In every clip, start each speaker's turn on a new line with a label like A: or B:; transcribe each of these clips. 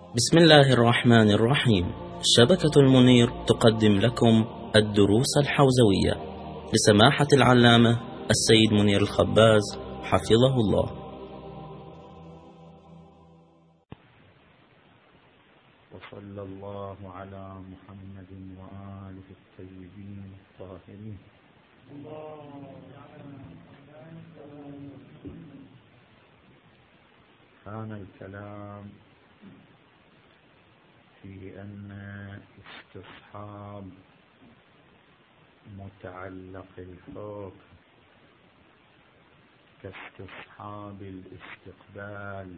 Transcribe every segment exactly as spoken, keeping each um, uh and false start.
A: بسم الله الرحمن الرحيم. شبكة المنير تقدم لكم الدروس الحوزوية لسماحة العلامة السيد منير الخباز حفظه الله.
B: وصلى الله على محمد وآله الطيبين الطاهرين. كان الكلام في أن استصحاب متعلق الحكم كاستصحاب الاستقبال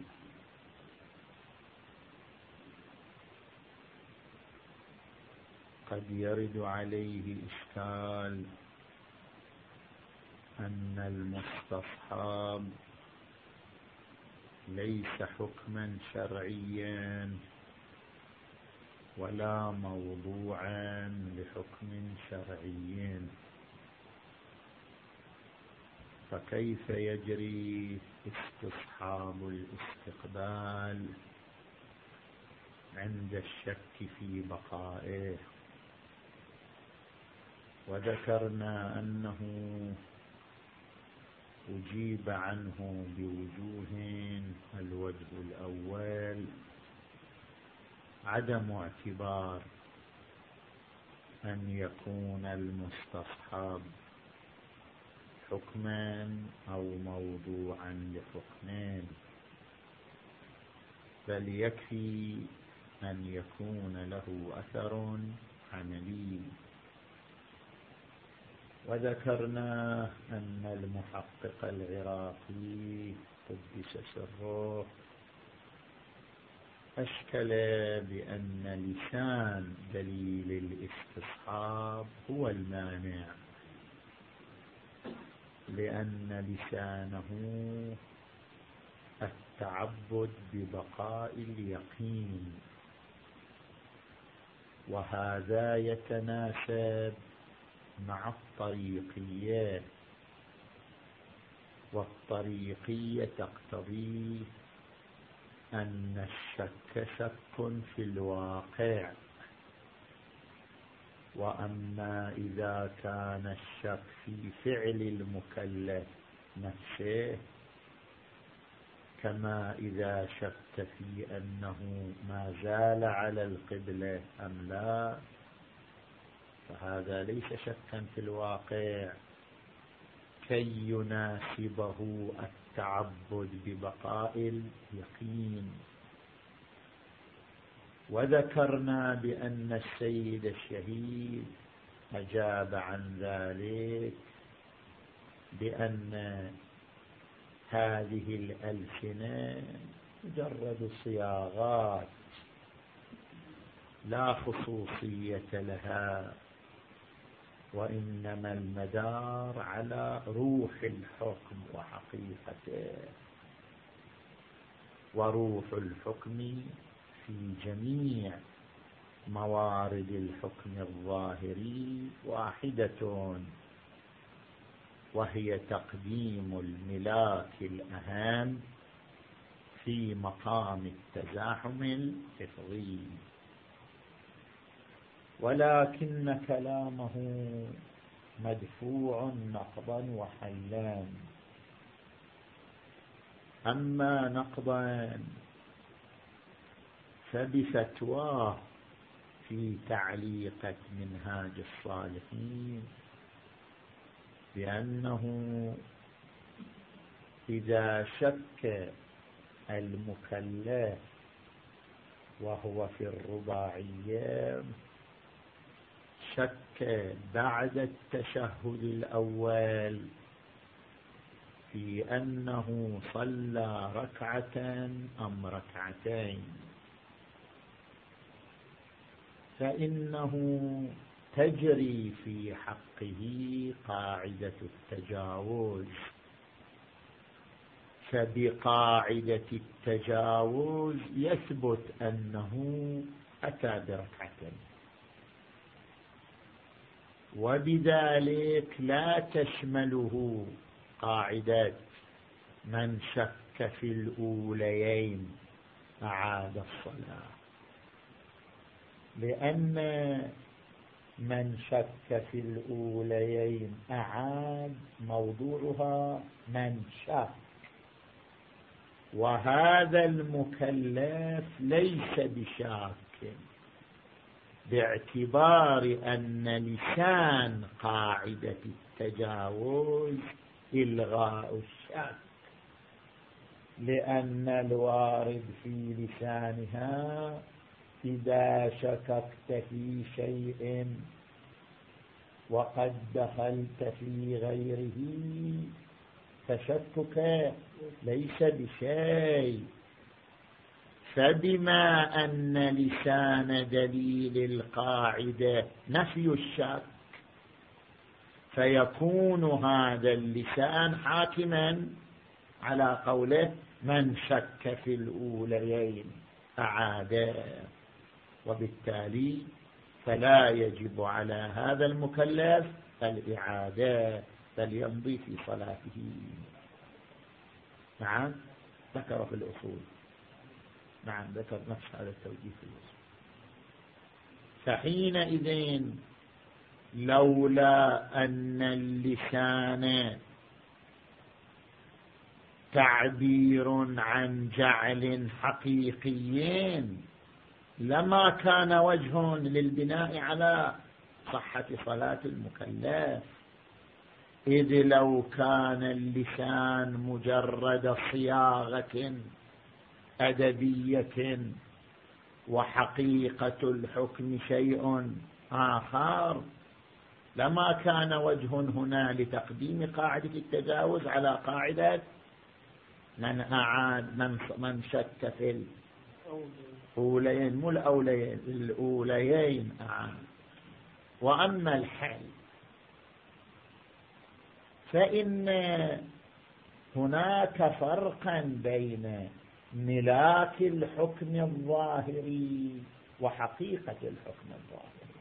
B: قد يرد عليه إشكال أن المستصحاب ليس حكما شرعيا ولا موضوعا لحكم شرعي، فكيف يجري استصحاب الاستقبال عند الشك في بقائه؟ وذكرنا أنه أجيب عنه بوجوه. الوجه الأول عدم اعتبار أن يكون المستصحاب حكما أو موضوعا لحكمين، بل يكفي أن يكون له أثر عملي. وذكرنا أن المحقق العراقي قدس سره أشكل بأن لسان دليل الاستصحاب هو المانع، لأن لسانه التعبد ببقاء اليقين، وهذا يتناسب مع الطريقية، والطريقية تقتضي أن الشك شك في الواقع، وأما إذا كان الشك في فعل المكلف نفسه، كما إذا شك في أنه ما زال على القبلة أم لا، فهذا ليس شكا في الواقع كي يناسبه التعبد ببقاء اليقين. وذكرنا بأن السيد الشهيد أجاب عن ذلك بأن هذه الألسنة مجرد صياغات لا خصوصية لها، وإنما المدار على روح الحكم وحقيقته، وروح الحكم في جميع موارد الحكم الظاهري واحدة، وهي تقديم الملاك الأهم في مقام التزاحم الحفظي. ولكن كلامه مدفوع نقضا وحلا. أما نقضا فبفتواه في تعليقة منهاج الصالحين بأنه إذا شك المكلف وهو في الرباعية شك بعد التشهد الأول في أنه صلى ركعة أم ركعتين، فإنه تجري في حقه قاعدة التجاوز، فبقاعدة التجاوز يثبت أنه أتى بركعتين، وبذلك لا تشمله قاعدة من شك في الأوليين أعاد الصلاة، لأن من شك في الأوليين أعاد موضوعها من شك، وهذا المكلف ليس بشاك، باعتبار أن لسان قاعدة التجاوز إلغاء الشك، لأن الوارد في لسانها إذا شككت في شيء وقد دخلت في غيره فشكك ليس بشيء. فبما أن لسان دليل القاعدة نفي الشك، فيكون هذا اللسان حاكما على قوله من شك في الأوليين أعاده، وبالتالي فلا يجب على هذا المكلف الإعادة بل يمضي في صلاته. نعم ذكر في الأصول، نعم ذكر نفس هذا التوجيه في الأصول. فحينئذ لولا أن اللسان تعبير عن جعل حقيقي لما كان وجه للبناء على صحة صلاة المكلف، إذ لو كان اللسان مجرد صياغة أدبية وحقيقة الحكم شيء آخر لما كان وجه هنا لتقديم قاعدة التجاوز على قاعدة من أعاد من, من شك في الأوليين، مو الأوليين الأوليين أعاد. وأما الحل فإن هناك فرقا بين ملاك الحكم الظاهري وحقيقة الحكم الظاهري.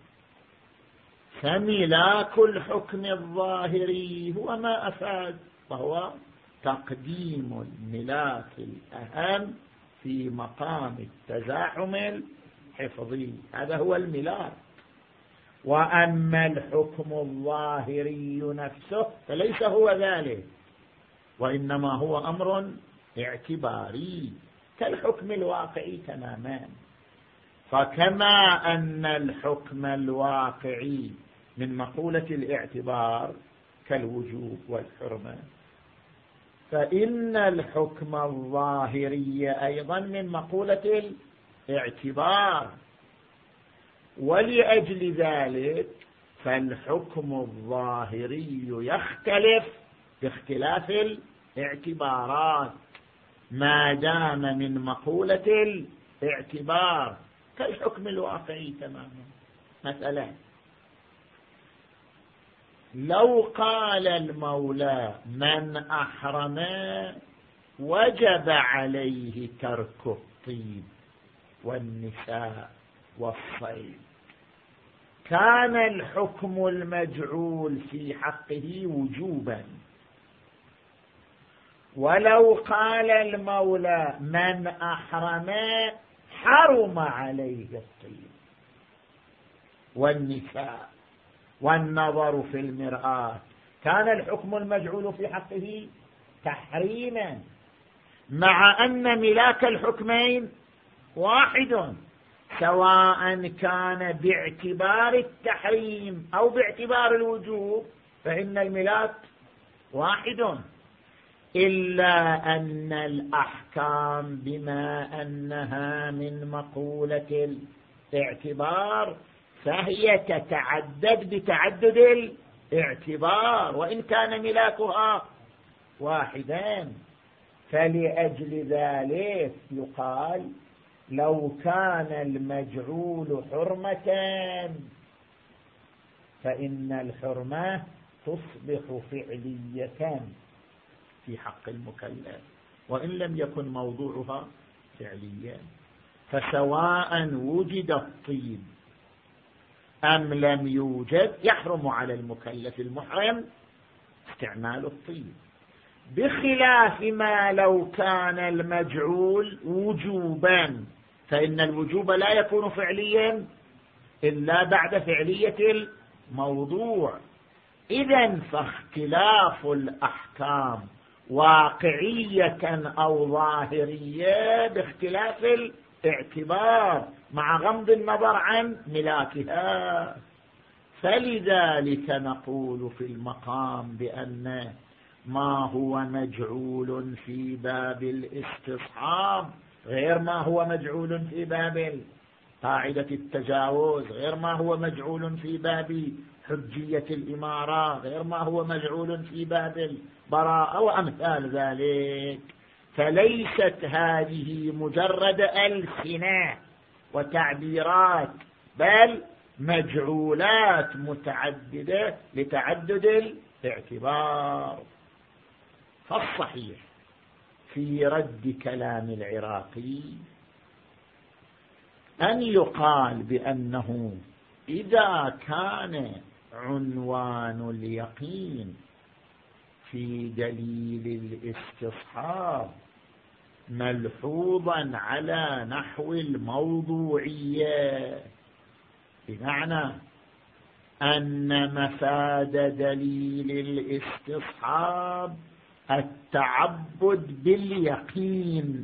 B: فملاك الحكم الظاهري هو ما أفاد، وهو تقديم الملاك الأهم في مقام التزاحم الحفظي، هذا هو الملاك. وأما الحكم الظاهري نفسه فليس هو ذلك، وإنما هو أمر اعتباري كالحكم الواقعي تماما. فكما أن الحكم الواقعي من مقولة الاعتبار كالوجوب والحرمة، فإن الحكم الظاهري أيضا من مقولة الاعتبار. ولأجل ذلك فالحكم الظاهري يختلف باختلاف الاعتبارات ما دام من مقولة الاعتبار كالحكم الواقعي تماما. مثلا لو قال المولى من أحرم وجب عليه ترك الطيب والنساء والصيد، كان الحكم المجعول في حقه وجوبا. ولو قال المولى من أحرم حرم عليه الطيب والنساء والنظر في المرآة، كان الحكم المجعول في حقه تحريما، مع أن ملاك الحكمين واحد، سواء كان باعتبار التحريم أو باعتبار الوجوب، فإن الملاك واحد، إلا أن الأحكام بما أنها من مقولة الاعتبار فهي تتعدد بتعدد الاعتبار وإن كان ملاكها واحدا. فلأجل ذلك يقال لو كان المجعول حرمة فإن الحرمة تصبح فعلية في حق المكلف وإن لم يكن موضوعها فعليا. فسواء وجد الطيب أم لم يوجد يحرم على المكلف المحرم استعمال الطيب، بخلاف ما لو كان المجعول وجوبا، فإن الوجوب لا يكون فعليا إلا بعد فعلية الموضوع. إذن فاختلاف الأحكام واقعية أو ظاهرية باختلاف الاعتبار مع غض النظر عن ملاكها. فلذلك نقول في المقام بأن ما هو مجعول في باب الاستصحاب غير ما هو مجعول في باب قاعدة التجاوز، غير ما هو مجعول في باب حجية الإمارة، غير ما هو مجعول في باب البراءة وأمثال ذلك. فليست هذه مجرد ألسنة وتعبيرات، بل مجعولات متعددة لتعدد الاعتبار. فالصحيح في رد كلام العراقي أن يقال بأنه إذا كان عنوان اليقين في دليل الاستصحاب ملحوظا على نحو الموضوعية، بمعنى أن مفاد دليل الاستصحاب التعبد باليقين،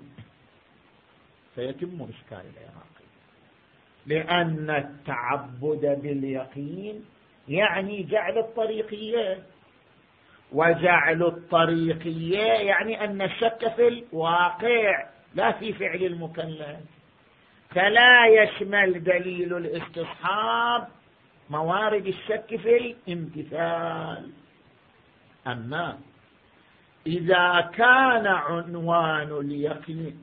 B: فيتم إشكال العراقي، لأن التعبد باليقين يعني جعل الطريقية، وجعل الطريقية يعني أن الشك في الواقع لا في فعل المكلف، فلا يشمل دليل الاستصحاب موارد الشك في الامتثال. أما إذا كان عنوان اليقين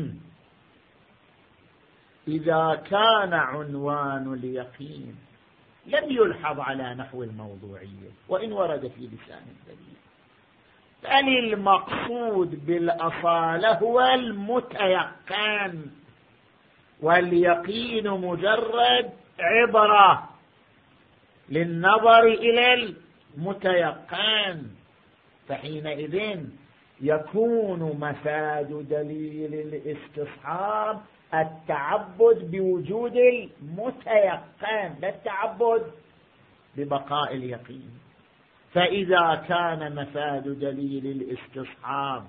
B: إذا كان عنوان اليقين لم يلحظ على نحو الموضوعية وإن ورد في لسان الدليل، بل المقصود بالأصالة هو المتيقن، واليقين مجرد عبرة للنظر إلى المتيقن، فحينئذ يكون مفاد دليل الاستصحاب التعبد بوجود المتيقن لا التعبد ببقاء اليقين. فإذا كان مفاد دليل الاستصحاب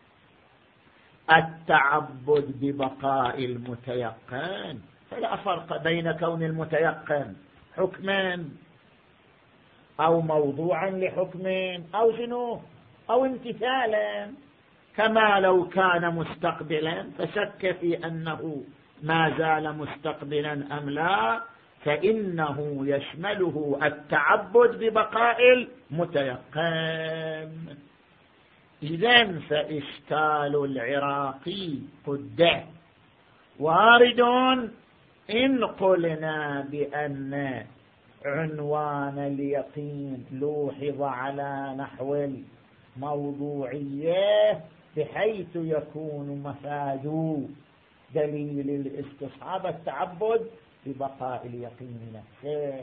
B: التعبد ببقاء المتيقن فلا فرق بين كون المتيقن حكما أو موضوعا لحكم أو جنوب أو امتثالا، كما لو كان مستقبلا فشك في أنه ما زال مستقبلا أم لا، فإنه يشمله التعبد ببقاء المتيقن. إذن فإشكال العراقي قد وارد إن قلنا بأن عنوان اليقين لوحظ على نحو الموضوعية بحيث يكون مفاد دليل الاستصحاب التعبد ببقاء اليقين نفسه.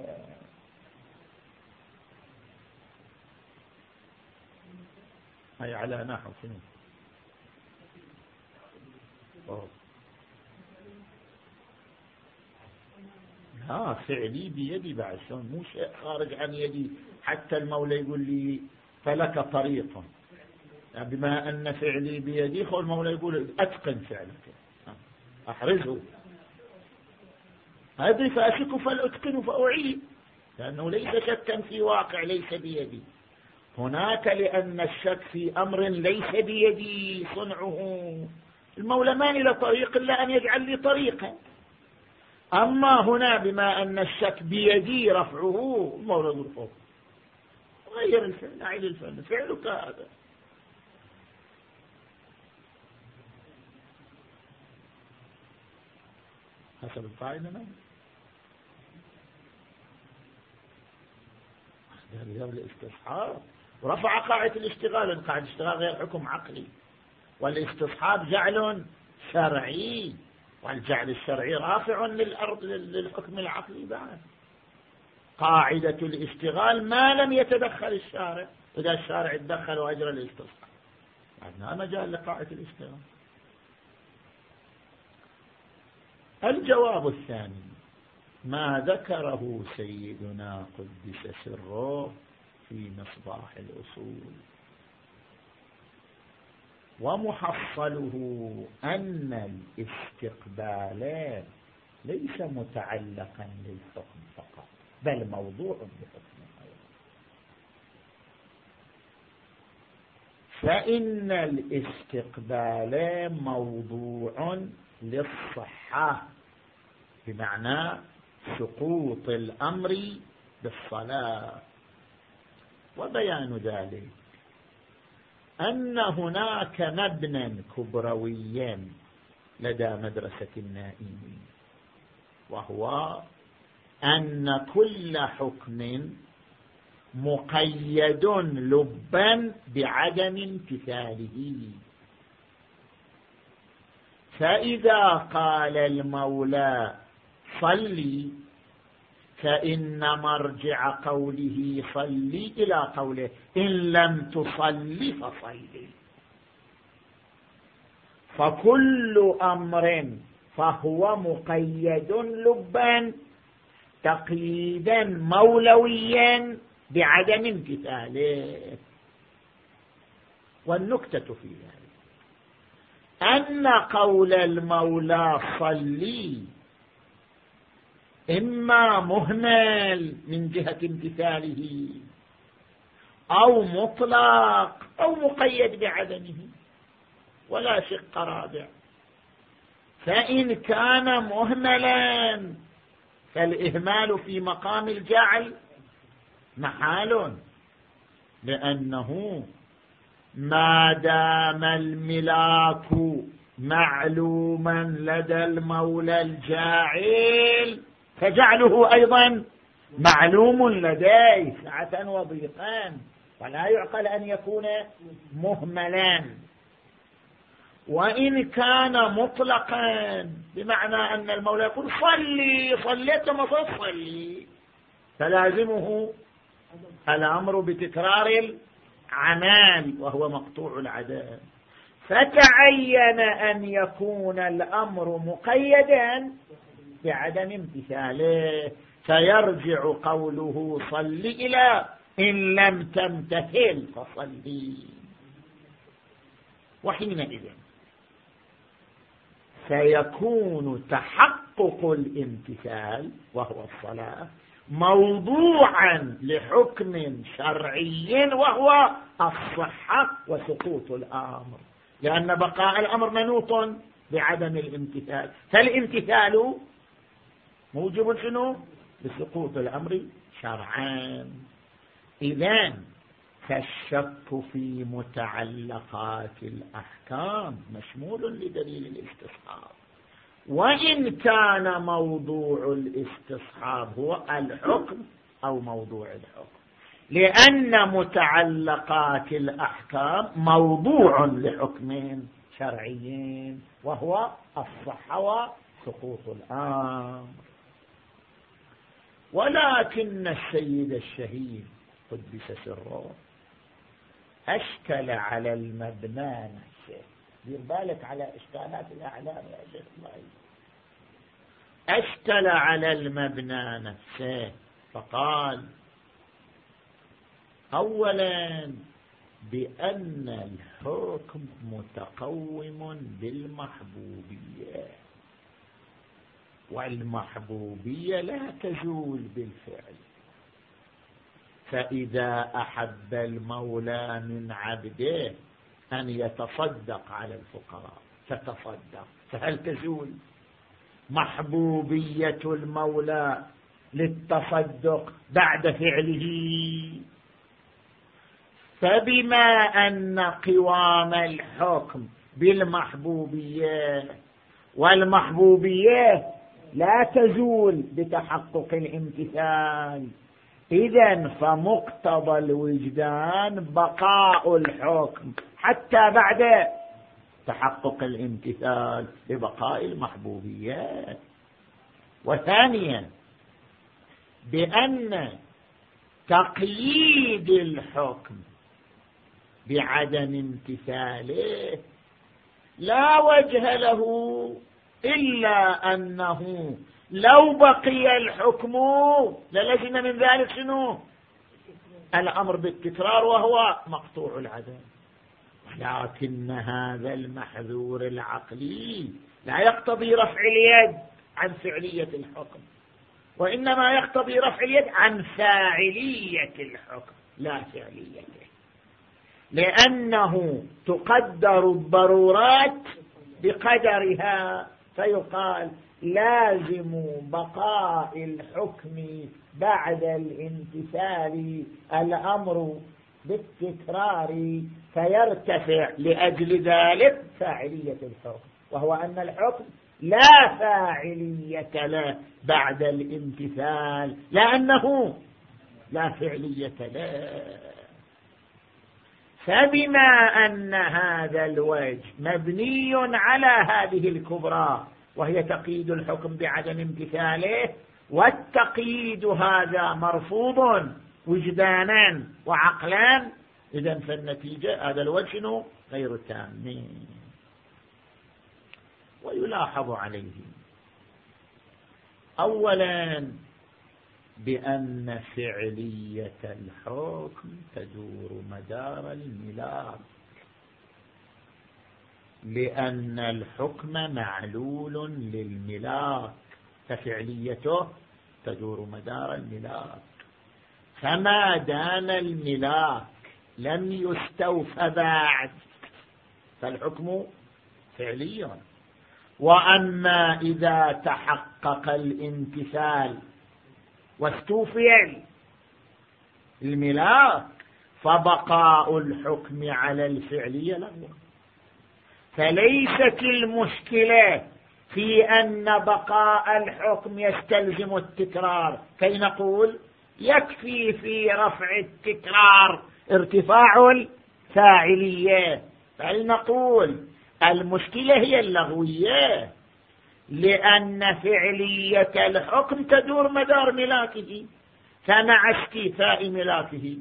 B: أي على نحو شنو؟ ها فعلي بيدي بعد شلون، مو شيء خارج عن يدي، حتى المولى يقول لي فلك طريق، يعني بما أن فعلي بيدي خو المولى يقول أتقن فعلك أحرزه، أدري فأشك فلأتقن فأعيد، لأنه ليس شكا في واقع ليس بيدي هناك، لأن الشك في أمر ليس بيدي صنعه، المولى ما له طريق إلا أن يجعل لي طريقا. أما هنا بما أن الشك بيدي رفعه المولى يقول فوق غير الفعل، أعيد الفعل، فعلك هذا. حسب القاعدة نعم. هذا الاستصحاب ورفع قاعدة الاشتغال، قاعدة الاشتغال غير حكم عقلي، والاستصحاب جعل شرعي، والجعل الشرعي رافع للأرض للحكم العقلي بعد. قاعدة الاشتغال ما لم يتدخل الشارع، إذا الشارع تدخل وأجرى الاستصحاب هذا مجال لقاعدة الاشتراك. الجواب الثاني ما ذكره سيدنا قدس سره في مصباح الأصول، ومحصله أن الاستقبال ليس متعلقا للحكم فقط بل موضوع بحكم أيضا. فإن الاستقبال موضوع للصحة بمعنى سقوط الأمر بالصلاة، وبيان ذلك أن هناك مبنى كبرويا لدى مدرسة النائين، وهو أن كل حكم مقيد لبا بعدم امتثاله. فإذا قال المولى صلي فإن مرجع قوله صلي إلى قوله إن لم تصلي فصلي، فكل أمر فهو مقيد لبا تقييدا مولويا بعدم امتثاله. والنكتة في ذلك أن قول المولى صلي إما مهمل من جهة امتثاله أو مطلق أو مقيد بعدمه، ولا شق رابع. فإن كان مهملا فالإهمال في مقام الجعل محال، لأنه ما دام الملاك معلوما لدى المولى الجاعل فجعله أيضا معلوم لديه سعة وضيقا، ولا يعقل أن يكون مهملا. وإن كان مطلقا بمعنى أن المولى يقول صلي صليت ما صلي، فلازمه الأمر بتكرار العمل وهو مقطوع العدد، فتعين أن يكون الأمر مقيدا بعدم امتثاله، فيرجع قوله صلي إلى إن لم تمتثل فصلي. وحينئذ سيكون تحقق الامتثال وهو الصلاة موضوعا لحكم شرعي وهو الصحة وسقوط الأمر، لأن بقاء الأمر منوط بعدم الامتثال، فالامتثال موجب شنو؟ لسقوط الأمر شرعا. إذن فالشك في متعلقات الأحكام مشمول لدليل الاستصحاب، وإن كان موضوع الاستصحاب هو الحكم أو موضوع الحكم، لأن متعلقات الأحكام موضوع لحكم شرعي وهو الصحة وسقوط الأمر. ولكن السيد الشهيد قدس سره أشكل على المبنى نفسه. دير بالك على إشكالات الأعلام يا شيخ الله. أشكل على المبنى نفسه فقال أولا بأن الحكم متقوم بالمحبوبية، والمحبوبية لا تزول بالفعل، فإذا أحب المولى من عبده أن يتصدق على الفقراء فتصدق، فهل تزول محبوبية المولى للتصدق بعد فعله؟ فبما أن قوام الحكم بالمحبوبية، والمحبوبية لا تزول بتحقق الامتثال، إذن فمقتضى الوجدان بقاء الحكم حتى بعد تحقق الامتثال لبقاء المحبوبيات. وثانيا بأن تقييد الحكم بعدم امتثاله لا وجه له إلا أنه لو بقي الحكم للزم من ذلك شنو؟ الأمر بالتكرار وهو مقطوع العدم. لكن هذا المحذور العقلي لا يقتضي رفع اليد عن فعلية الحكم، وإنما يقتضي رفع اليد عن فاعلية الحكم لا فعليته، لأنه تقدر الضرورات بقدرها، فيقال لازم بقاء الحكم بعد الامتثال الأمر بالتكرار، فيرتفع لأجل ذلك فاعلية الحكم، وهو أن الحكم لا فاعلية له بعد الامتثال لأنه لا فعلية له. فبما أن هذا الوجه مبني على هذه الكبرى وهي تقييد الحكم بعدم امتثاله، والتقييد هذا مرفوض وجدانا وعقلا، إذن فالنتيجة هذا الوجه غير تام. ويلاحظ عليه أولا بأن فعلية الحكم تدور مدار الملاك، لأن الحكم معلول للملاك ففعليته تدور مدار الملاك، فما دام الملاك لم يستوفى بعد فالحكم فعلي. وأما إذا تحقق الامتثال واستوفي الملاك فبقاء الحكم على الفعلية لغو. فليست المشكلة في أن بقاء الحكم يستلزم التكرار كي نقول يكفي في رفع التكرار ارتفاع الفاعلية، بل نقول المشكلة هي اللغوية، لأن فعلية الحكم تدور مدار ملاكه، فمع استيفاء ملاكه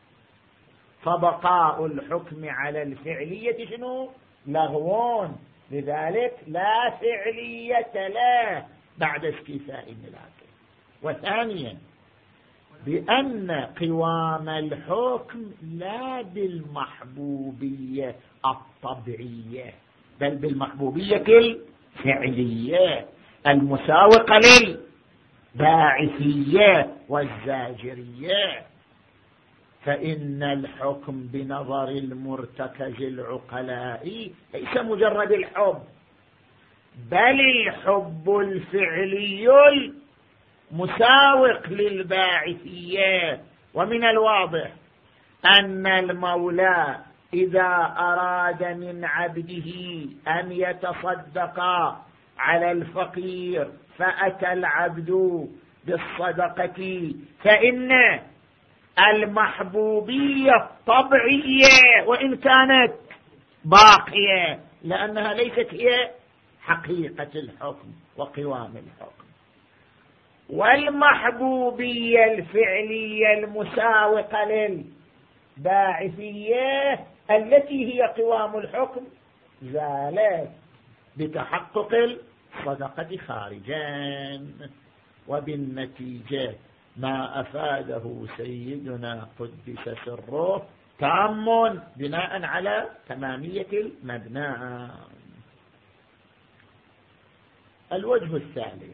B: فبقاء الحكم على الفعلية شنو؟ لغوون، لذلك لا فعلية له بعد استيفاء ملاكه. وثانيا بأن قوام الحكم لا بالمحبوبية الطبيعية بل بالمحبوبية الفعلية المساوقة للباعثية والزاجرية. فإن الحكم بنظر المرتكز العقلاء ليس مجرد الحب، بل الحب الفعلي مساوق للباعثية. ومن الواضح أن المولى إذا أراد من عبده أن يتصدق على الفقير فأتى العبد بالصدقة، فإن المحبوبية الطبيعية وإن كانت باقية لأنها ليست هي حقيقة الحكم وقوام الحكم، والمحبوبية الفعلية المساوقة للباعثية التي هي قوام الحكم زالت بتحقق الصدقة خارجا. وبالنتيجة ما أفاده سيدنا قدس سره تام بناء على تمامية المبنى. الوجه الثالث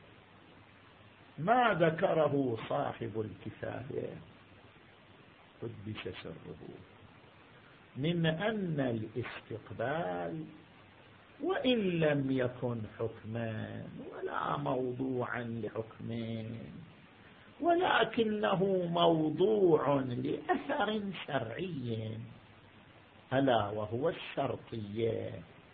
B: ما ذكره صاحب الكفاية قدس سره من أن الاستقبال وإن لم يكن حكما ولا موضوعا لحكمين ولكنه موضوع لأثر شرعي ألا وهو الشرطية،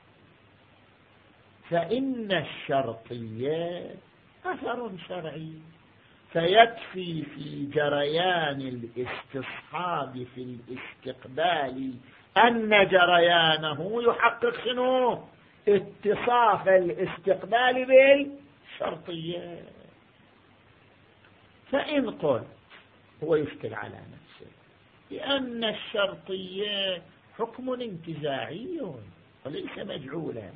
B: فإن الشرطية أثر شرعي فيكفي في جريان الاستصحاب في الاستقبال أن جريانه يحقق شنو؟ اتصاف الاستقبال بالشرطية. فإن قلت هو يشكل على نفسه لأن الشرطية حكم انتزاعي وليس مجعولا،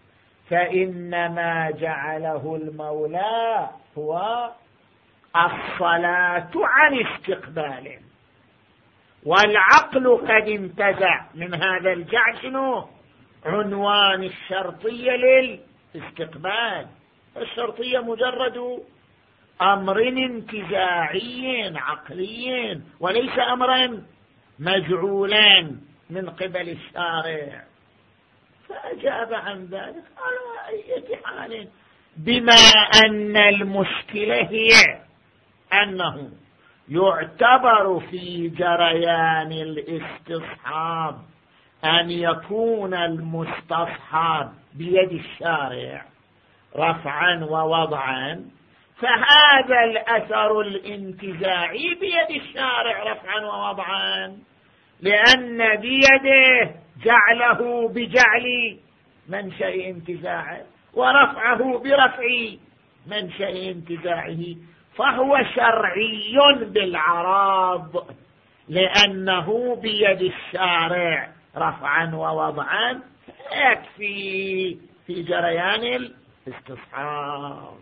B: فإنما جعله المولى هو الصلاة عن استقبال، والعقل قد انتزع من هذا الجعل شنو؟ عنوان الشرطية للاستقبال. الشرطية مجرد أمر انتزاعي عقلي وليس أمرا مجعولا من قبل الشارع. فأجاب عن ذلك على أي حال، بما أن المشكلة هي أنه يعتبر في جريان الاستصحاب أن يكون المستصحب بيد الشارع رفعا ووضعا، فهذا الأثر الانتزاعي بيد الشارع رفعا ووضعا، لأن بيده جعله بجعل منشأ انتزاعه ورفعه برفع منشأ انتزاعه، فهو شرعي بالعراض لأنه بيد الشارع رفعا ووضعا، يكفي في جريان الاستصحاب.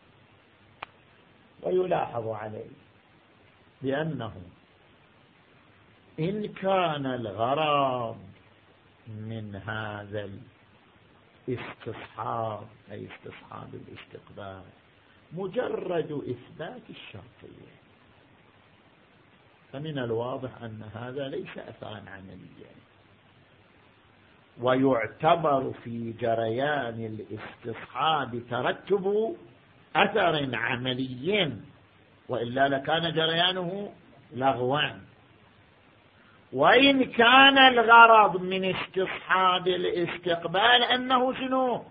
B: ويلاحظ عليه بأنه إن كان الغرض من هذا الاستصحاب أي استصحاب الاستقبال مجرد إثبات الشرطية، فمن الواضح أن هذا ليس أثرا عمليا، ويعتبر في جريان الاستصحاب ترتب أثر عملي، وإلا لكان جريانه لغوا. وإن كان الغرض من استصحاب الاستقبال أنه شنو؟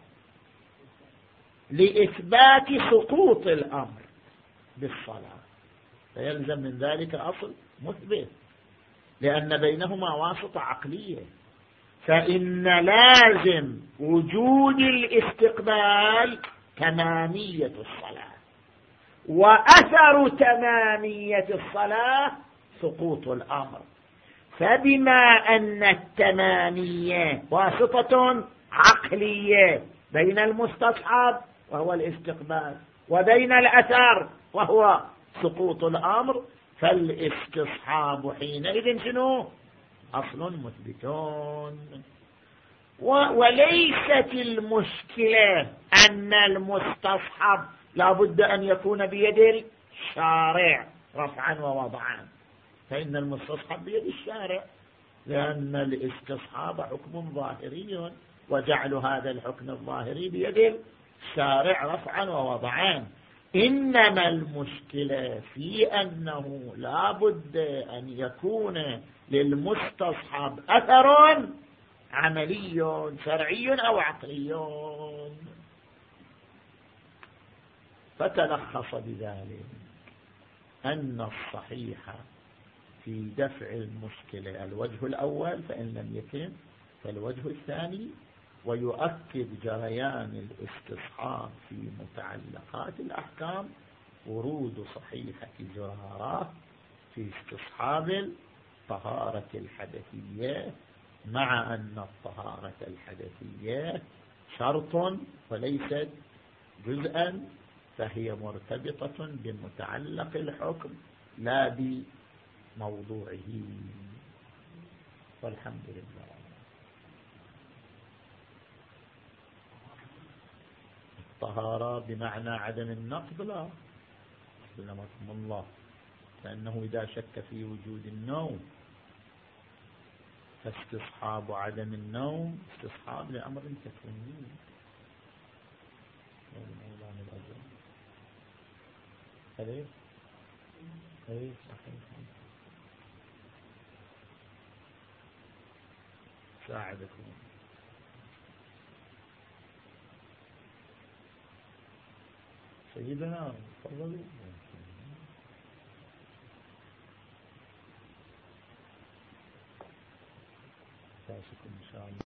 B: لإثبات سقوط الأمر بالصلاة، فيلزم من ذلك أصل مثبت، لأن بينهما واسطة عقلية، فإن لازم وجود الاستقبال تمامية الصلاة، وأثر تمامية الصلاة سقوط الأمر. فبما أن التمامية واسطة عقلية بين المستصحب وهو الاستقبال وبين الأثر وهو سقوط الأمر، فالاستصحاب حينئذ شنو؟ أصل مثبتون. وليست المشكلة أن المستصحب لا بد أن يكون بيد الشارع رفعا ووضعا، فإن المستصحب بيد الشارع، لأن الاستصحاب حكم ظاهري، وجعل هذا الحكم الظاهري بيد الشارع رفعا ووضعا. إنما المشكلة في أنه لا بد أن يكون للمستصحب أثر عملي شرعي أو عقلي. فتلخص بذلك أن الصحيح في دفع المشكلة الوجه الأول، فإن لم يتم فالوجه الثاني، ويؤكد جريان الاستصحاب في متعلقات الأحكام ورود صحيحة زرارة في استصحاب الطهارة الحدثية، مع أن الطهارة الحدثية شرط وليست جزءا، فهي مرتبطة بمتعلق الحكم لا بموضوعه. والحمد لله. الطهارة بمعنى عدم النقض لا، سلمكم الله، لأنه إذا شك في وجود النوم فاستصحاب عدم النوم استصحاب لأمر تكويني. أليس أليس صحيح. ساعدكم سيدنا، تفضلوا. إن شاء الله.